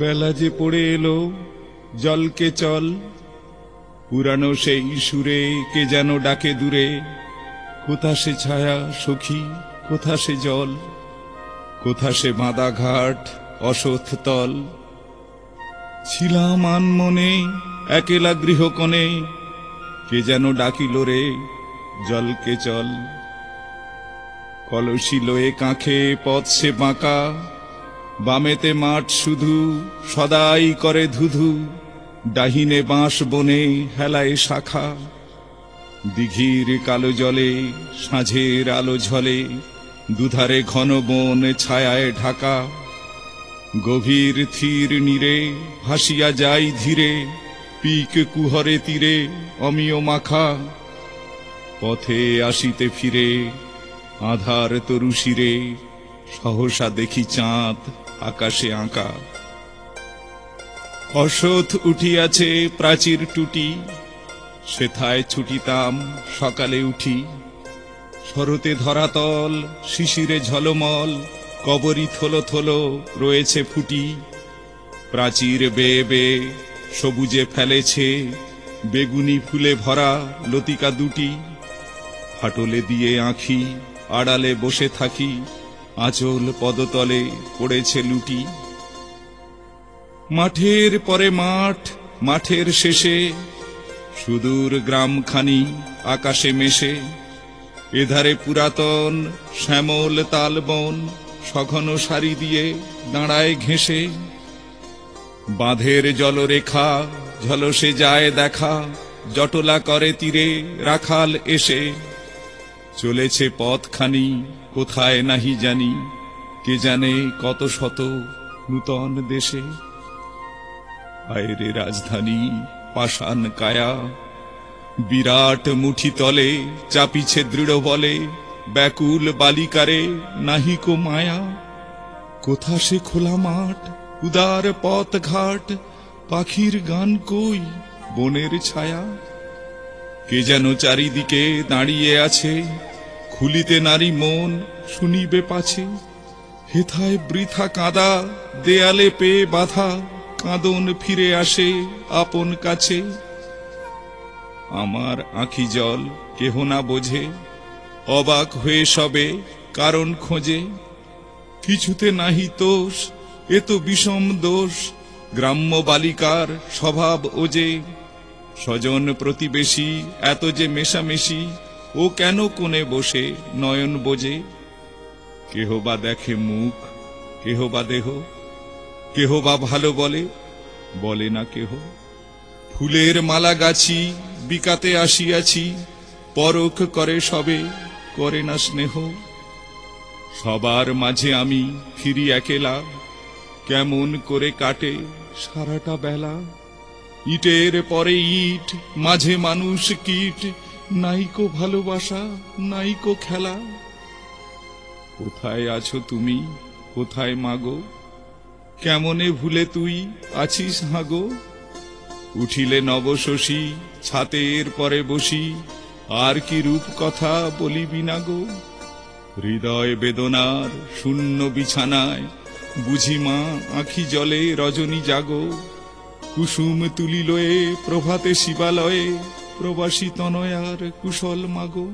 বেলা যে পড়ে এলো, জলকে চল। পুরানো সেই সুরে কে যেন ডাকে দূরে, কোথা সে ছায়া সখী, কোথা সে জল, কোথা সে বাঁধা ঘাট অসথ তল। ছিলাম আনমনে একেলা গৃহকোণে, কে যেন ডাকিল রে, জলকে চল। কলসি লয়ে কাঁখে পথ সে বাঁকা, বামেতে মাঠ শুধু, সদাই করে ধুধু। ডাহিনে বাঁশ বনে হেলায় শাখা, দিঘির কালো জলে সাঁঝের আলো ঝলে। দুধারে ঘন বন ছায়ায় ঢাকা, গভীর থির নীরে ভাসিয়া যাই ধীরে। পিক কুহরে তীরে অমিয় মাখা, পথে আসিতে ফিরে আধার তরু শিরে। সহসা দেখি চাঁদ আকাশে আঁকা, অসথ উঠিয়াছে প্রাচীর টুটি। সেথায় ছুটিতাম সকালে উঠি, শরতে ধরাতল শিশিরে ঝলমল। কবরী থলো থলো রয়েছে ফুটি, প্রাচীর বেয়ে বেয়ে সবুজে ফেলেছে বেগুনি ফুলে ভরা লতিকা দুটি। ফাটলে দিয়ে আঁখি আড়ালে বসে থাকি, আঁচল পদতলে পড়েছে লুটি। মাঠের পরে মাঠ, মাঠের শেষে সুদূর গ্রামখানি আকাশে মেশে। এধারে পুরাতন শ্যামল তালবন সঘন সারি দিয়ে দাঁড়ায় ঘেঁষে। বাঁধের জলরেখা ঝলসে যায় দেখা, জটলা করে তীরে রাখাল এসে। চলেছে পথখানি কোথায় নাহি জানি, কে জানে কত শত নূতন দেশে। আয়রে রাজধানী পাষাণ কায়া, বিরাট মুঠি তলে চাপিছে দৃঢ় বলে। ব্যাকুল বালিকারে নাহিকো মায়া, কোথা সে খোলা মাঠ, উদার পথ ঘাট। পাখির গান কই, বনের ছায়া। কে যেন চারিদিকে দাঁড়িয়ে আছে, খুলিতে নারী মন শুনিবে পাছে। হেথায় বৃথা কাঁদা, দেয়ালে পেয়ে বাধা। কাঁদন ফিরে আসে আপন কাছে। আমার আঁখি জল কেহ না বোঝে, অবাক হয়ে সবে কারণ খোঁজে। কিছুতে নাহি দোষ, এ তো বিষম দোষ। গ্রাম্য বালিকার স্বভাব ওজে, স্বজন প্রতিবেশী এত যে মেশামেশি। ও কেন কোণে বসে নয়ন বোজে। কেহ বা দেখে মুখ, কেহ বা দেহ, কেহ বা ভালো বলে, বলে না কেহ। ফুলের মালা গাছি বিকাতে আসিয়াছি, পরখ করে সবে, করে না স্নেহ। সবার মাঝে আমি ফিরি একেলা, কেমন করে কাটে সারাটা বেলা। ইটের পরে ইট, মাঝে মানুষ কীট। নাইকো ভালোবাসা, নাইকো খেলা। কোথায় আছো তুমি, কোথায় মাগো, কেমনে ভুলে তুই আছিস হাগো। উঠিলে নবশশী ছাতের পরে বসি, আর কি রূপ কথা বলিবি না গো। হৃদয় বেদনার শূন্য বিছানায়, বুঝি মা আঁখি জলে রজনী জাগো। কুসুম তুলি লয়ে প্রভাতে শিবালয়ে, প্রবাসী তনয়ার কুশল মাগো।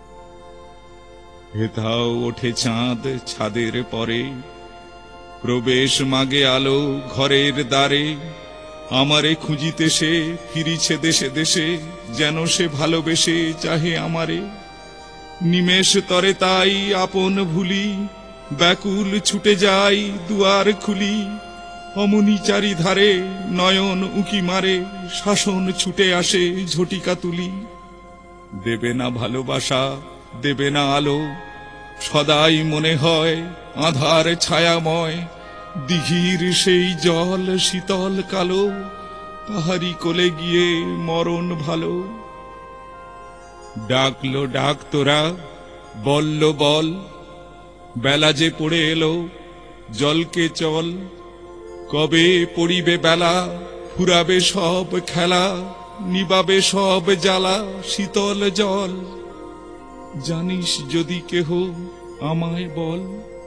হেথাও ওঠে চাঁদ ছাদের পরে, প্রবেশ মাগে আলো ঘরের দ্বারে। আমারে খুঁজিতে সে ফিরিছে দেশে দেশে, যেন সে ভালোবেসে চাহে আমারে। নিমেষ তরে তাই আপন ভুলি, ব্যাকুল ছুটে যাই দুয়ার খুলি। অমনি চারিধারে নয়ন উকি মারে, শাসন ছুটে আসে ঝটিকা তুলি। দেবে না ভালোবাসা, দেবে না আলো, সদাই মনে হয় আধার ছায়াময়। দিঘির সেই জল শীতল কালো, তাহারি কোলে গিয়ে মরণ ভালো। ডাকলো ডাক তোরা, বলল বল, বেলা যে পড়ে এলো, জলকে চল। কবে পড়িবে বেলা, ফুরাবে সব খেলা। নিবাবে সব জ্বালা শীতল জল। জানিস যদি কেহ আমায় বল।